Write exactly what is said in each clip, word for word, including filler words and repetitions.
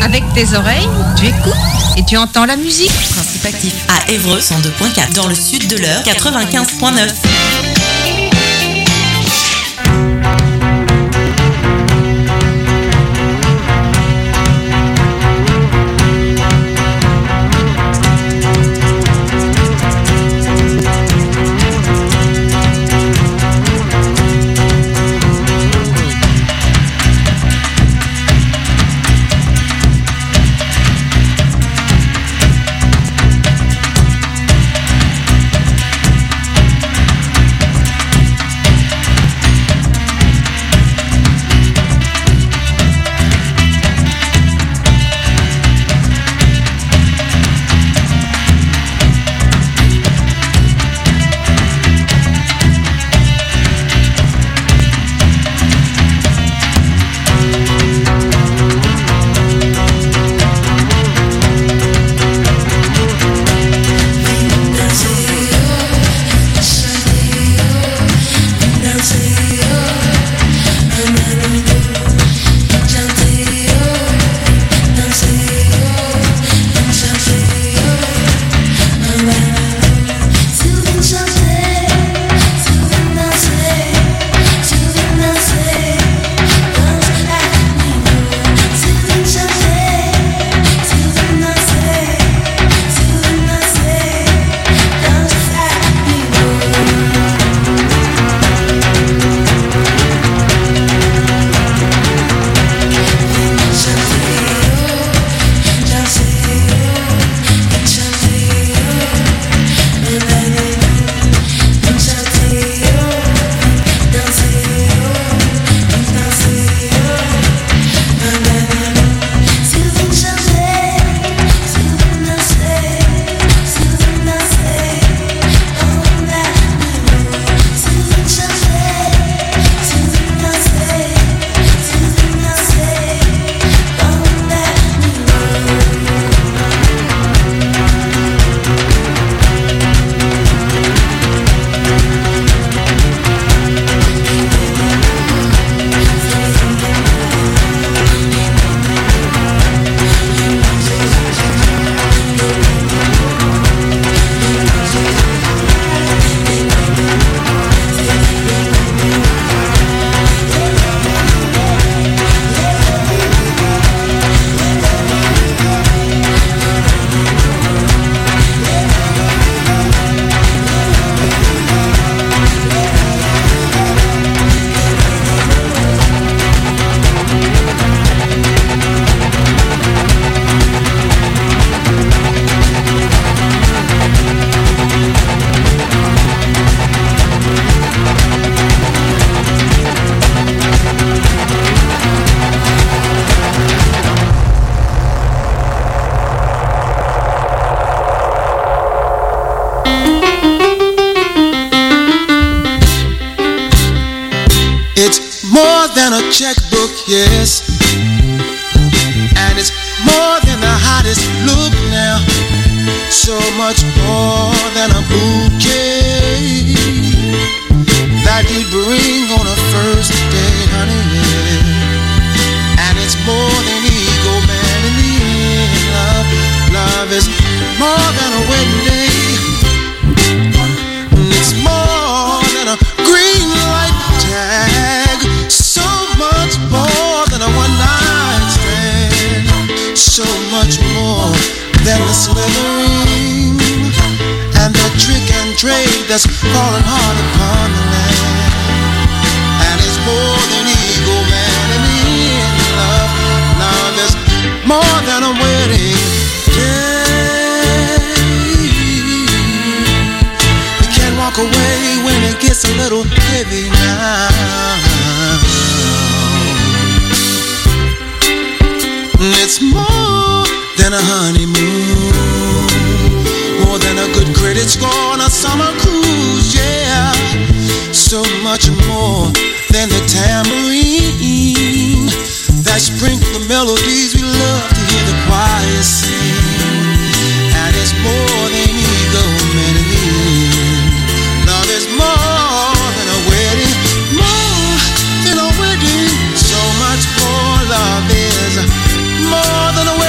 Avec tes oreilles, tu écoutes et tu entends la musique. Principe actif à Évreux cent deux point quatre, dans le sud de l'Eure quatre-vingt-quinze point neuf. Checkbook, yes, and it's more than the hottest look now, so much more than a bouquet that you'd bring on a first date, honey, yeah. And it's more than ego, man, in the end, love, love is more than a wedding day, and it's more than a green light tag, so much more than a one-night stand, so much more than the slithering and the trick and trade that's falling hard upon the land. And it's more than ego, man, and in love, love is more than a wedding day. You can't walk away when it gets a little heavy now. It's more than a honeymoon, more than a good credit score on a summer cruise, yeah. So much more than the tambourine that sprinkle the melodies we love to hear the choir sing. And it's more than ego, man, in the end. Love is more than a wedding, more than a wedding. So much more love is more than a wedding.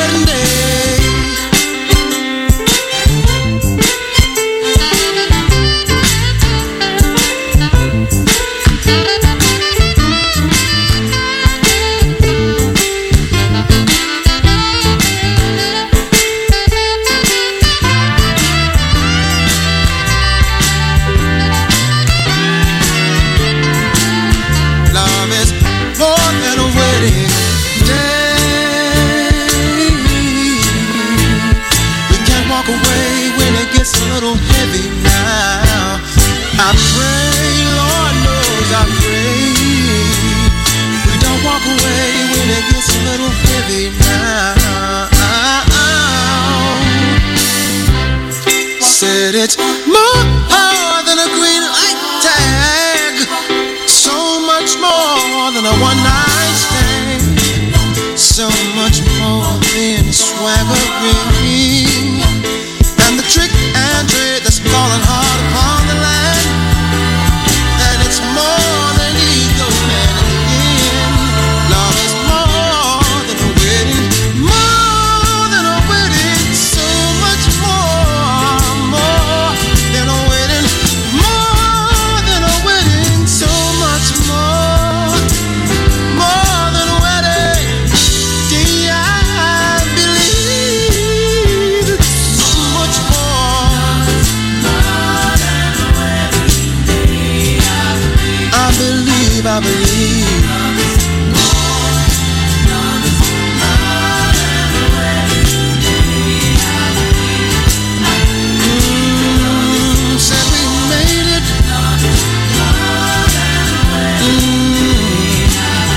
it's more than a green light tag. So much more than a one night stand. So much more than swaggering. And the trick and trade that's falling hard upon the land. And it's more than ego and again. Love is more than a wedding. More than a wedding. So much more. More than a wedding. More than a wedding. So much more. More than a wedding. Do I believe so much more? More than a wedding. I believe, I believe. Mm, said we made it. Mm,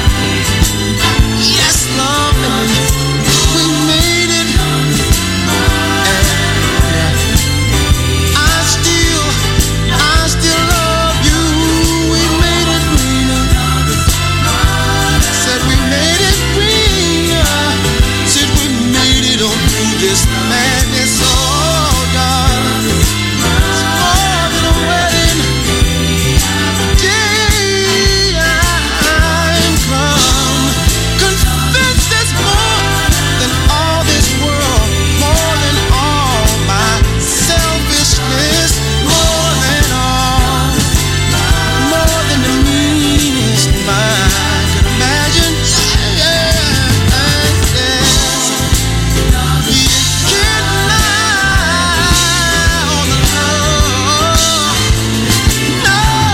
yes, love, we made it. And I still, I still love you. We made it greener. Said we made it greener. Said we made it on through this madness. Oh God, it's more than a wedding. Day I'm come, convinced there's more than all this world, more than all my selfishness, more than all, more than the meanest mind could imagine. Yeah, yes. You can't lie on the love. No.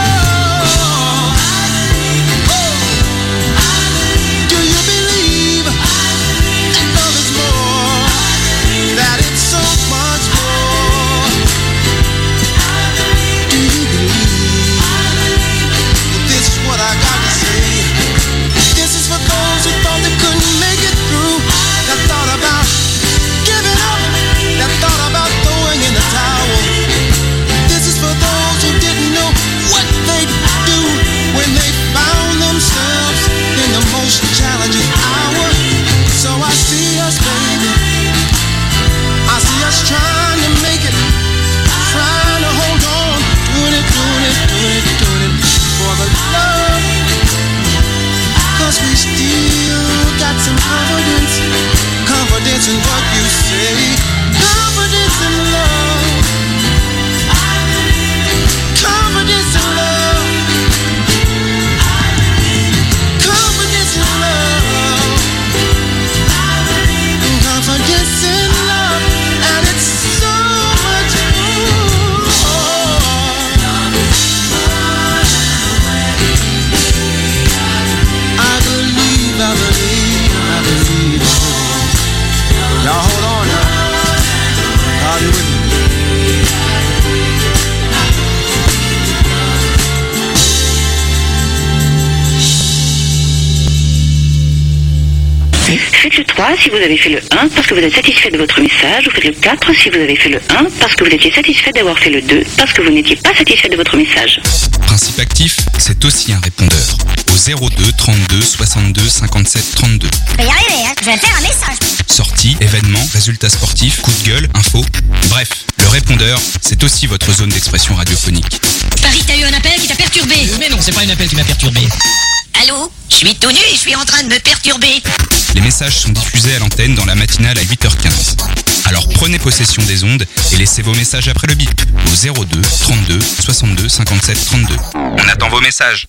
Do you believe that love is more? That it's so much more? Do you believe? Well, this is what I got to say. This is for those who thought they couldn't make it through. That thought about giving up. That thought about throwing in the towel. This is for those who didn't know what they'd do when they found themselves in the most challenging hour. So I see us, baby. I see us trying to make it, trying to hold on, doing it, doing it, doing it, doing it for the love. Cause we still got some confidence, confidence in what you say, confidence in love, confidence in love, confidence in love, confidence in love, and it's so much more. I believe, I believe, I believe. Y'all hold on now. I'll be with you. Faites le trois si vous avez fait le un parce que vous êtes satisfait de votre message, ou faites le quatre si vous avez fait le un parce que vous étiez satisfait d'avoir fait le deux parce que vous n'étiez pas satisfait de votre message. Principe actif, c'est aussi un répondeur. Au zéro deux trente-deux soixante-deux cinquante-sept trente-deux. Je vais y arriver, hein. Je vais faire un message. Sorties, événements, résultats sportifs, coups de gueule, infos. Bref, le répondeur, c'est aussi votre zone d'expression radiophonique. Paris, t'as eu un appel qui t'a perturbé. Mais non, c'est pas un appel qui m'a perturbé. Allô? Je suis tout nu et je suis en train de me perturber. Les messages sont diffusés à l'antenne dans la matinale à huit heures quinze. Alors prenez possession des ondes et laissez vos messages après le bip au zéro deux trente-deux soixante-deux cinquante-sept trente-deux. On attend vos messages.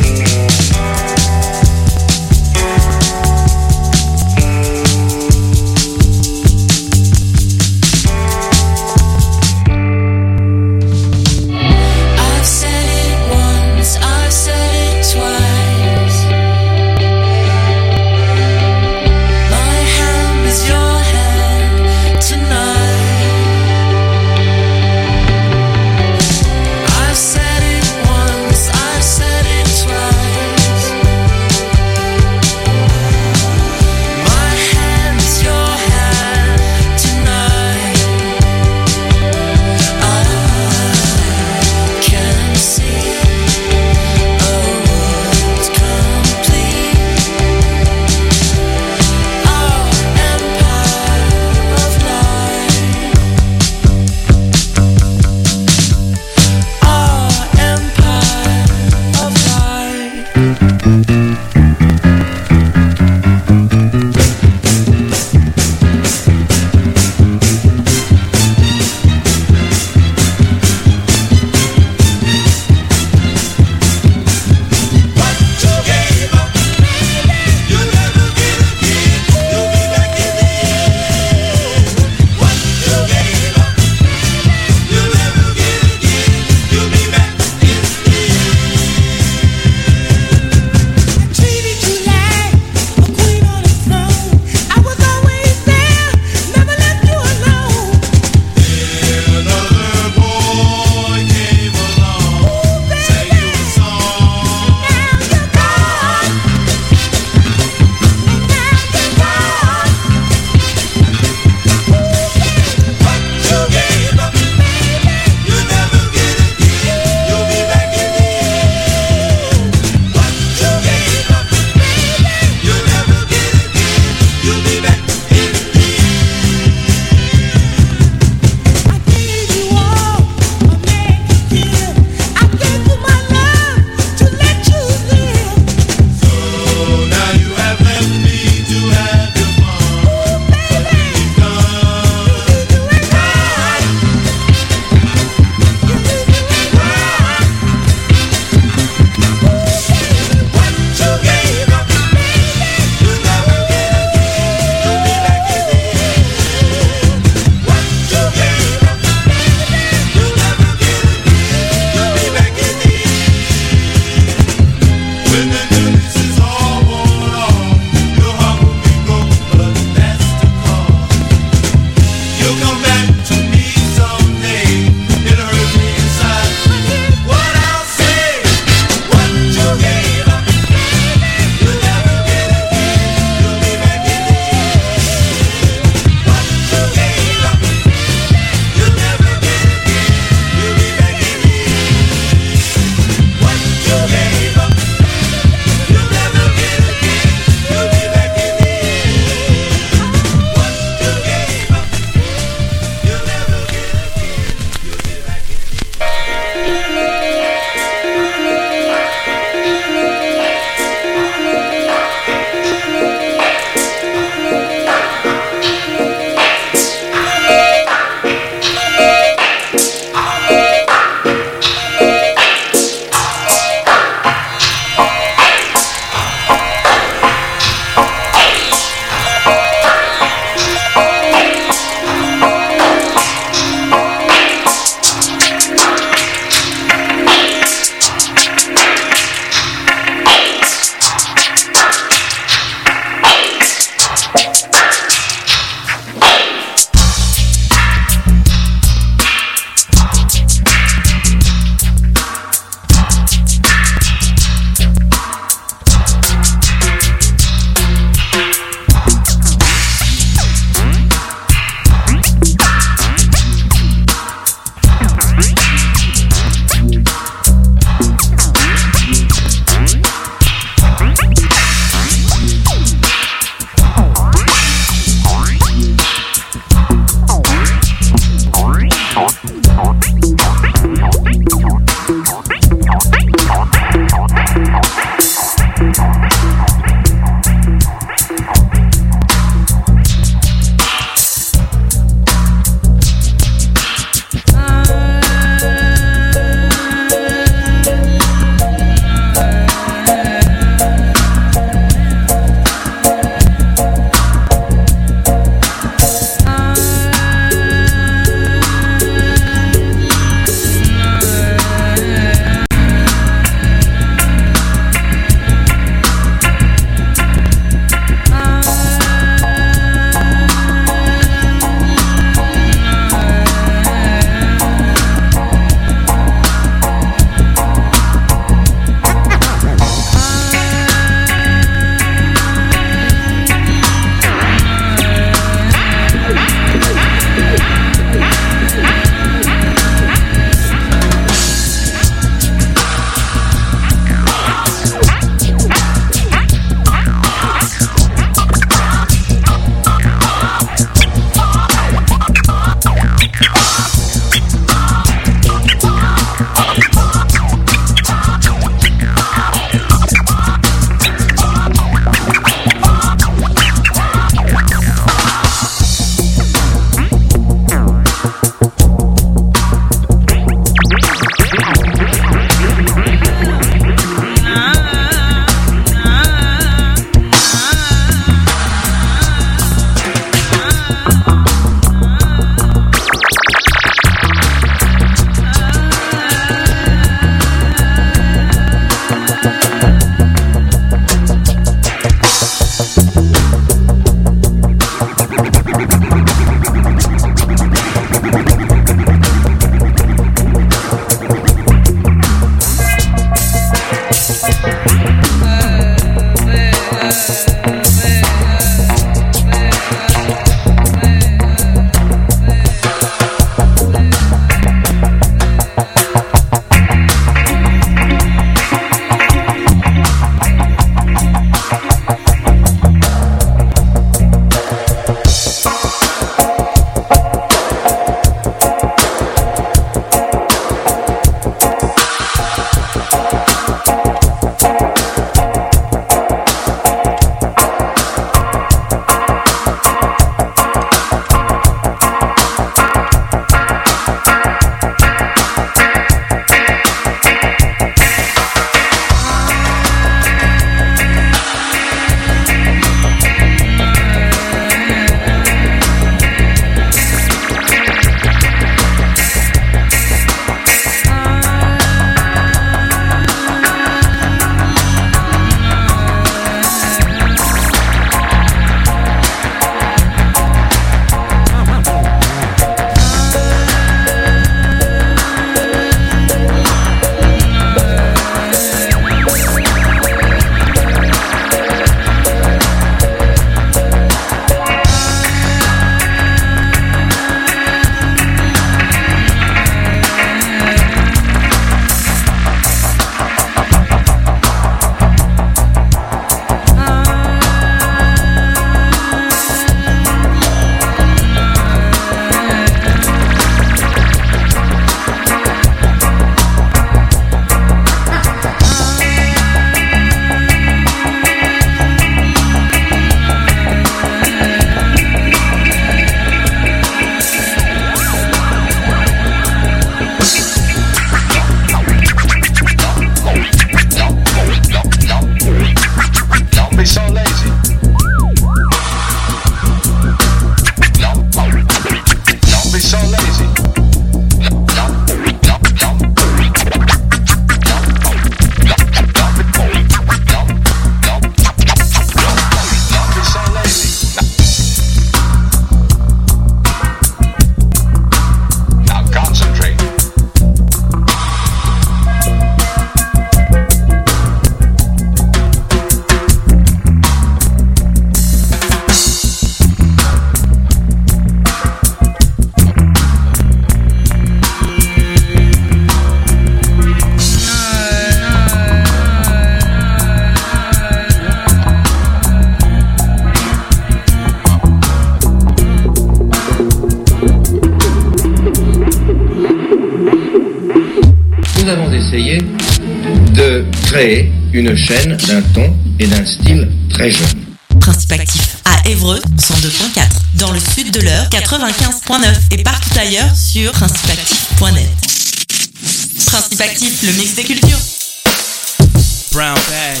nous avons essayé de créer une chaîne d'un ton et d'un style très jeune. Principe actif à Évreux cent deux point quatre, dans le sud de l'Eure quatre-vingt-quinze point neuf et partout ailleurs sur principe actif point net. Principe actif, le mix des cultures. Brown bag.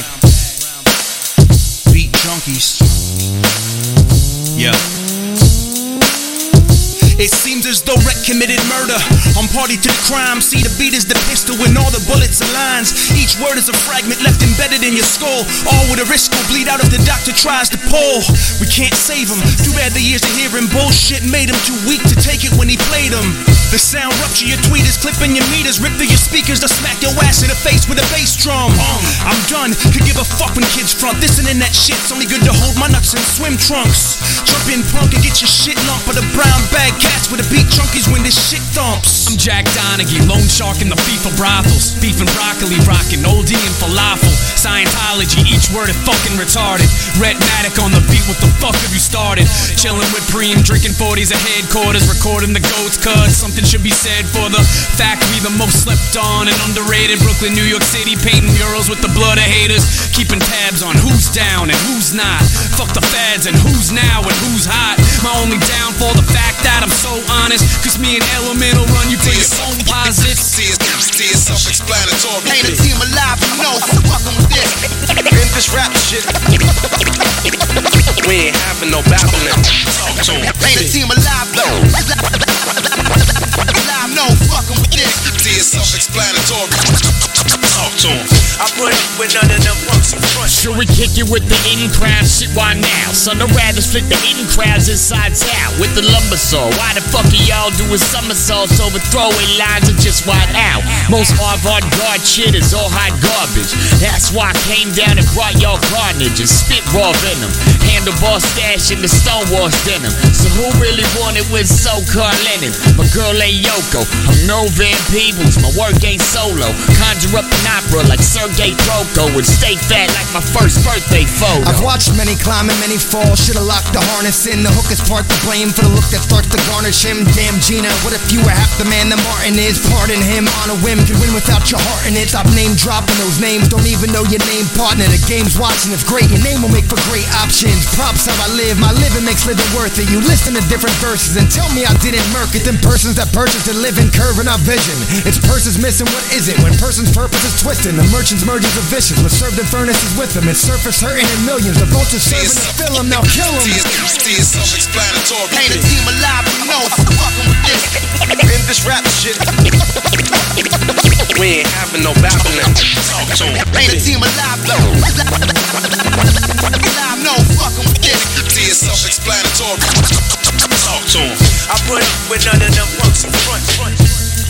Beat junkies. Yeah. It seems as though Rhett committed murder. I'm party to the crime. See, the beat is the pistol and all the bullets and lines. Each word is a fragment left embedded in your skull. All with a risk will bleed out if the doctor tries to pull. We can't save him. Too bad the years of hearing bullshit made him too weak to take it when he played him. The sound rupture your tweeters, clipping your meters, rip through your speakers to smack your ass in the face with a bass drum. I'm done. Could give a fuck when kids front. This and that shit's only good to hold my nuts in swim trunks. Jump in punk and get your shit lumped by the brown bag. Cats with the beat junkies when this shit thumps. I'm Jack Donaghy, lone shark in the FIFA brothels. Beef and broccoli, rockin' oldie and falafel. Scientology, each word is fucking retarded. Red Matic on the beat, what the fuck have you started? Chillin' with Preem, drinking forties at headquarters, recording the goats cuz something should be said for the fact we the most slept on and underrated. Brooklyn, New York City, painting murals with the blood of haters. Keeping tabs on who's down and who's not. Fuck the fads and who's now and who's hot. My only downfall, the fact that I'm so honest, cause me and Elemental run you for your own posits. See it's self-explanatory. Ain't a team alive, you know, so fucking with this. In this rap shit, We ain't having no babbling. Talk to him. ain't a team alive though. Alive, no, fucking with this. See it's self-explanatory. Talk to him. I put it with none of them punks in front. Should we kick it with the in crowd shit? Why now? Son, I'd rather split the in crowds inside out with the lumber saw. Why the fuck are y'all doing somersaults over throwaway lines and just white out? Most avant-garde shit is all hot garbage. That's why I came down and brought y'all carnage and spit raw venom. Handlebar stash in the Stonewall denim. So who really wanted with so-called Lennon? My girl ain't Yoko, I'm no Van Peebles. My work ain't solo. Conjure up an opera like Sergei Proko and stay fat like my first birthday photo. I've watched many climb and many fall. Should've locked the harness in. The hook is part to blame for the look that starts to garnish him. Damn Gina, what if you were half the man that Martin is? Pardon him on a whim, can win without your heart in it. Stop name dropping those names, don't even know your name partner. The game's watching, if great, your name will make for great options. Props how I live, my living makes living worth it. You listen to different verses and tell me I didn't murk it. Them persons that purchase the living curve in our vision. It's persons missing what isn't, when person's purpose is twisting. The merchants merges are vicious, but served in furnaces with them. It's surface hurting in millions. The vultures serving to fill them, now kill them. See it's self-explanatory. Ain't a team alive, you know, so fucking with this. In this rap shit, We ain't having no babbling. Talk to him. ain't a team alive though. Alive, no, fucking with this. See it's self-explanatory. Talk to him. I put it with none of them punks in front.